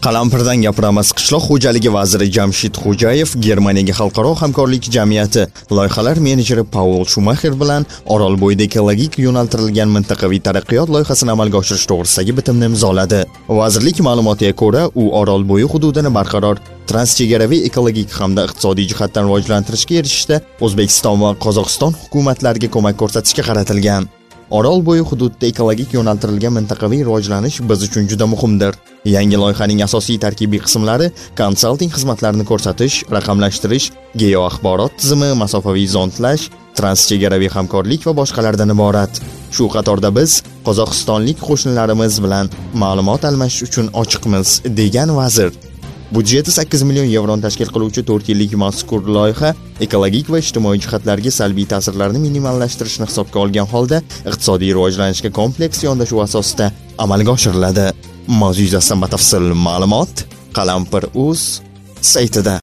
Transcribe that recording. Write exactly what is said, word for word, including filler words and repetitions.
Qalampirdan gapiramiz. Qishloq xo'jaligi vaziri Jamshid Xo'jayev Germaniyaga xalqaro hamkorlik jamiyati loyihalar menejeri Paul Schumacher bilan Orolbo'yida ekologik yo'naltirilgan mintaqaviy taraqqiyot loyihasini amalga oshirish to'g'risidagi bitimni imzoladi. Vazirlik ma'lumotiga ko'ra, u Orolbo'yi hududini barqaror transchegaraviy ekologik hamda iqtisodiy jihatdan rivojlantirishga erishishda O'zbekiston va Qozog'iston hukumatlariga ko'mak ko'rsatishga qaratilgan. Orolbo'yi hududida ekologik yo'naltirilgan mintaqaviy rivojlanish biz uchun juda muhimdir. Yangi loyihaning asosiy tarkibiy qismlari konsalting xizmatlarini ko'rsatish, raqamlashtirish, geoaxborot tizimi, masofaviy zondlash, transchegaraviy hamkorlik va boshqalardan iborat. Shu qatorda biz qozog'istonlik qo'shnilarimiz bilan ma'lumot almashish uchun ochiqmiz, degan vazir. Budjeti sakkiz million yevroni tashkil qiluvchi to'rt yillik mazkur loyiha ekologik va ijtimoiy jihatlarga salbiy ta'sirlarni minimallashtirishni hisobga olgan holda iqtisodiy rivojlanishga kompleks yondashuv asosida amalga oshiriladi. Mavzu yuzasidan batafsil ma'lumot Qalampir.uz saytida.